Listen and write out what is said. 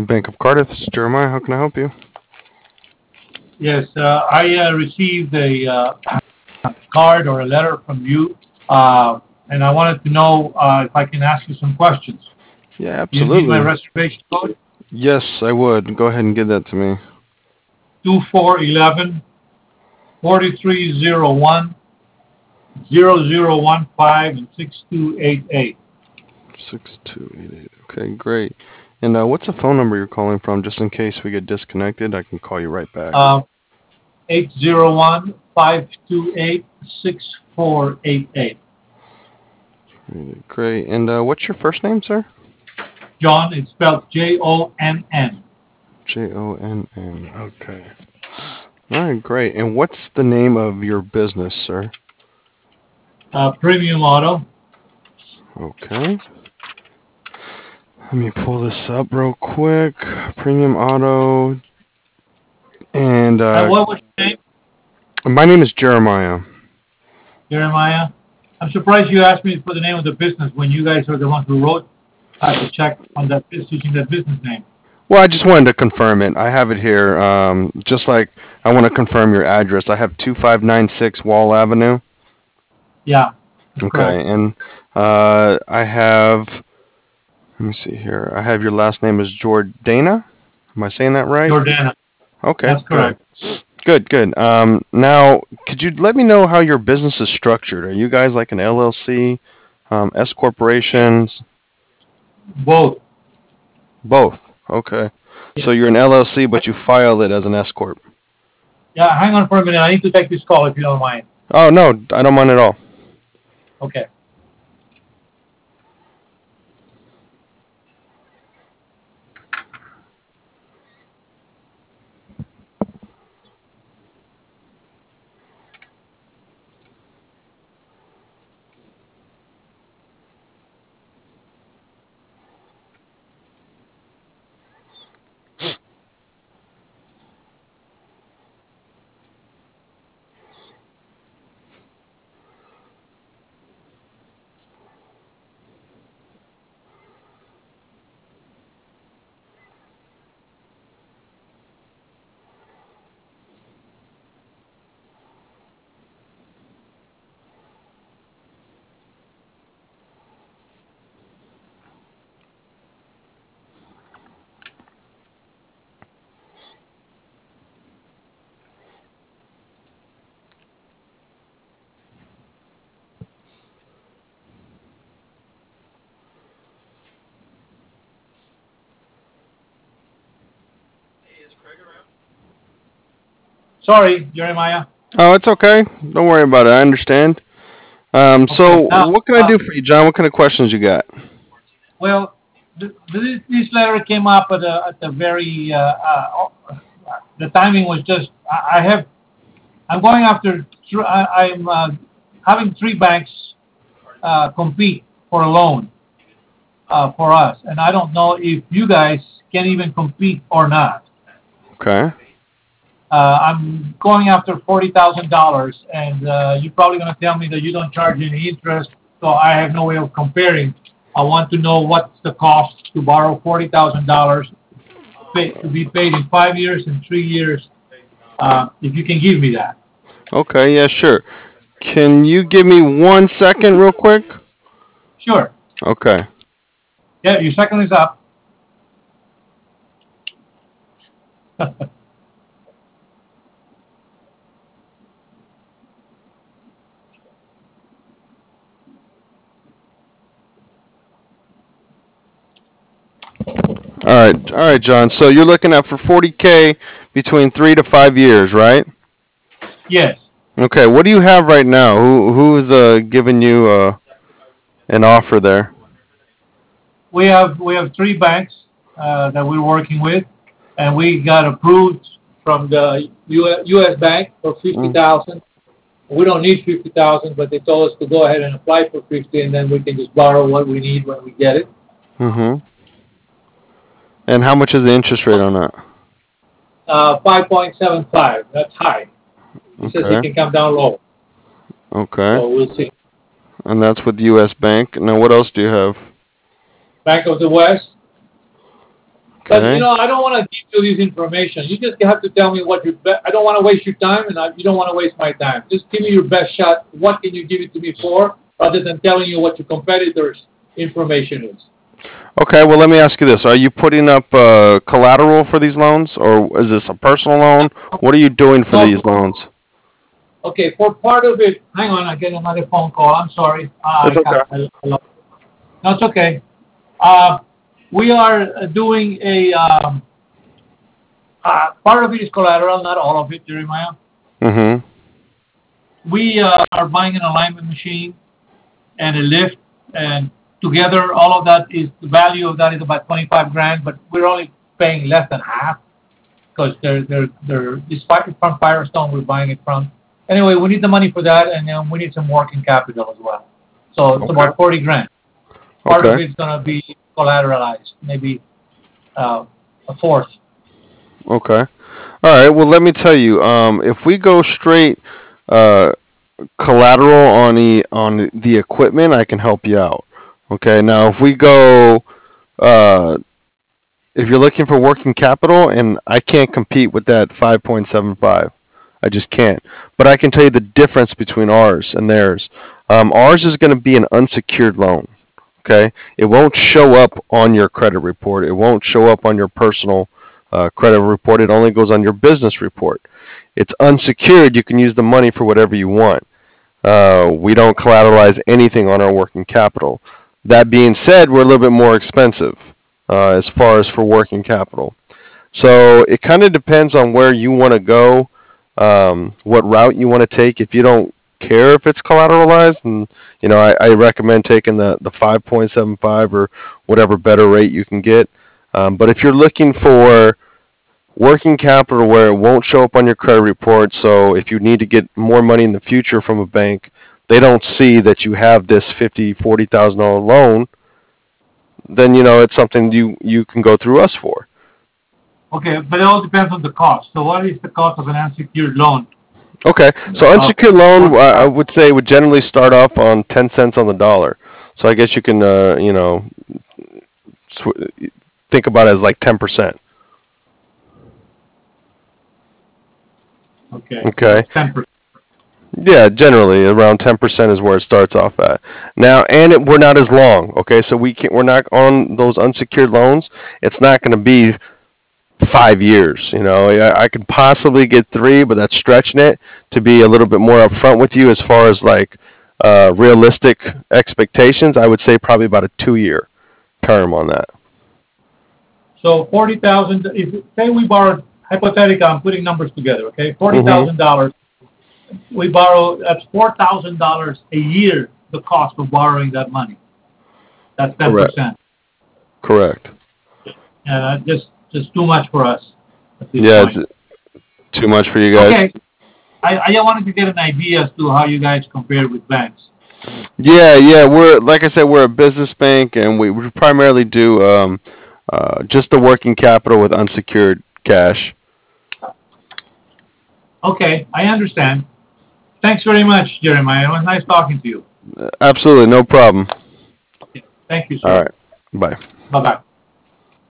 Bank of Cardiff. This is Jeremiah. How can I help you? Yes, I received a card or a letter from you, and I wanted to know if I can ask you some questions. Yeah, Do you need my absolutely. reservation code? Yes, I would. Go ahead and give that to me. 2411 4301 0015 and 6288. 6288. Okay, great. And what's the phone number you're calling from? Just in case we get disconnected, I can call you right back. 801 528 6488. Great. And what's your first name, sir? John, it's spelled Jonn. Jonn. Okay. All right, great. And what's the name of your business, sir? Premium Auto. Okay. Let me pull this up real quick. Premium Auto. And What was your name? my name is Jeremiah. Jeremiah. I'm surprised you asked me for the name of the business when you guys are the ones who wrote to check on that using that business name. Well, I just wanted to confirm it. I have it here. Just like I want to confirm your address. I have 2596 Wall Avenue. Yeah, that's correct. Okay, and I have. Let me see here. I have your last name is Jordana. Am I saying that right? Jordana. Okay, That's good. correct. Good. Now, could you let me know how your business is structured? Are you guys like an LLC, S corporations? Both. Both. Okay. So Yes. you're an LLC, but you file it as an S corp. Yeah, hang on for a minute. I need to take this call if you don't mind. Oh no, I don't mind at all. Okay. Sorry, Jeremiah. Oh, it's okay. Don't worry about it. I understand. Okay. So Now, what can I do for you, John? What kind of questions you got? well, this letter came up at the very the timing was just I have I'm going after I'm having three banks compete for a loan for us, and I don't know if you guys can even compete or not. Okay. I'm going after $40,000, and you're probably going to tell me that you don't charge any interest, so I have no way of comparing. I want to know what's the cost to borrow $40,000 to be paid in 5 years and 3 years, if you can give me that. Okay. Yeah. Sure. Can you give me 1 second, real quick? Sure. Okay. Yeah, your second is up. All right, John. So you're looking at for 40K between 3 to 5 years, right? Yes. Okay. What do you have right now? Who's giving you an offer there? We have three banks that we're working with, and we got approved from the U.S. Bank for Mm, 50,000. We don't need 50,000, but they told us to go ahead and apply for 50, and then we can just borrow what we need when we get it. mm-hmm. And how much is the interest rate on that? 5.75. That's high. He says it Okay. can come down low, Okay. so we'll see. And that's with U.S. Bank. Now, what else do you have? Bank of the West. But Okay. I don't want to give you this information. You just have to tell me what your I don't want to waste your time, and you don't want to waste my time. Just give me your best shot. What can you give it to me for, rather than telling you what your competitors' information is? Okay, well, let me ask you this. Are you putting up collateral for these loans, or is this a personal loan? What are you doing for No. these loans? Okay, for part of it, hang on. I get another phone call. I'm sorry. It's okay. No, it's okay. We are doing a part of it is collateral, not all of it, Jeremiah. Mm-hmm. We are buying an alignment machine and a lift, and together all of that is the value of that is about 25 grand, but we're only paying less than half because they're this from Firestone we're buying it from. Anyway, we need the money for that, and then we need some working capital as well. So it's Okay. about 40 grand. Part of Okay. it's going to be collateralized, maybe uh, a fourth. Okay. All right. Well, let me tell you. If we go straight uh, collateral on the equipment, I can help you out. Okay. Now, if we go, uh, if you're looking for working capital, and I can't compete with that 5.75. I just can't. But I can tell you the difference between ours and theirs. Ours is going to be an unsecured loan. Okay, it won't show up on your credit report. It won't show up on your personal credit report. It only goes on your business report. It's unsecured. You can use the money for whatever you want. We don't collateralize anything on our working capital. That being said, we're a little bit more expensive as far as for working capital. So it kind of depends on where you want to go, what route you want to take. If you don't care if it's collateralized, and I recommend taking the 5.75 or whatever better rate you can get. But if you're looking for working capital where it won't show up on your credit report, so if you need to get more money in the future from a bank, they don't see that you have this $40,000 loan, then it's something you can go through us for. Okay, but it all depends on the cost. So what is the cost of an unsecured loan? Okay, so Uh, unsecured loan, working I capital. would say would generally start off on 10 cents on the dollar. So I guess you can, think about it as like 10%. Okay, so Okay. that's 10%. Yeah, generally around 10% is where it starts off at. Now, and we're not as long. Okay, so we're not on those unsecured loans. It's not going to be 5 years. I could possibly get 3, but that's stretching it to be a little bit more upfront with you as far as like realistic expectations. I would say probably about a 2 year term on that. So 40,000. If say we borrowed hypothetical, I'm putting numbers together. Okay, forty Mm-hmm. thousand dollars. We borrow. That's $4,000 a year. The cost of borrowing that money. That's ten Correct. percent. Correct. Just too much for us at this Yeah, it's point. too much for you guys. Okay, I wanted to get an idea as to how you guys compare with banks. Yeah, yeah. We're like I said, we're a business bank, and we primarily do just the working capital with unsecured cash. Okay, I understand. Thanks very much, Jeremiah. It was nice talking to you. Absolutely, no problem. Okay, thank you, All sir. right. Bye. Bye bye.